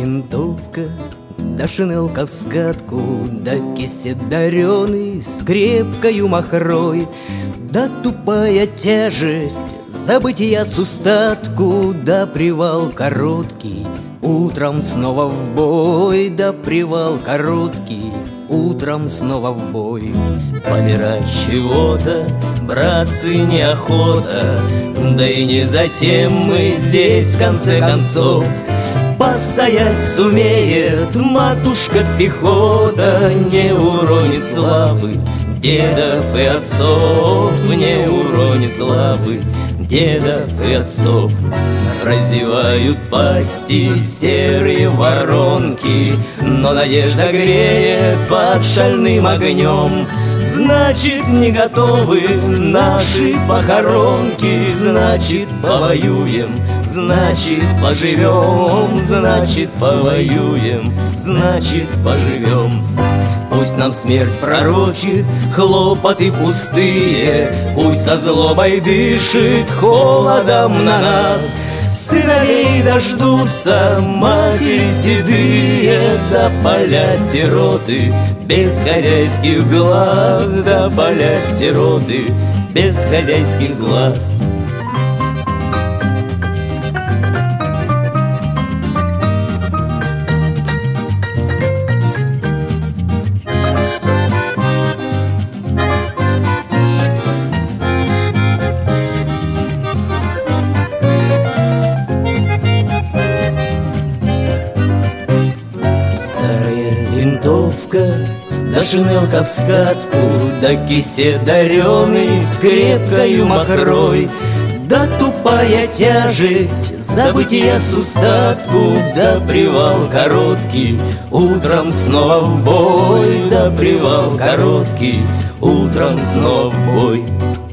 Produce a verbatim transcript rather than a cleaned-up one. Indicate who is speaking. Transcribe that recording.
Speaker 1: винтовка, да шинелка в скатку, да кисет дареный с крепкою махрой, да тупая тяжесть забытия с устатку, да привал короткий, утром снова в бой, да привал короткий, утром снова в бой.
Speaker 2: Помирать чего-то, братцы, неохота, да и не затем мы здесь в конце концов. Постоять сумеет матушка пехота, не уронит славы дедов и отцов, не уронит славы дедов и отцов. Разевают пасти серые воронки, но надежда греет под шальным огнем. Значит, не готовы наши похоронки, значит, повоюем, значит, поживем, значит, повоюем, значит, поживем. Пусть нам смерть пророчит хлопоты пустые, пусть со злобой дышит холодом на нас. Сыновей дождутся матери седые, да поля сироты без хозяйских глаз, да поля сироты без хозяйских глаз.
Speaker 1: Винтовка, да шинелка в скатку, да кисет дареный с крепкою махрой, да тупая тяжесть забытия с устатку, да привал короткий, утром снова в бой, да привал короткий, утром снова в бой.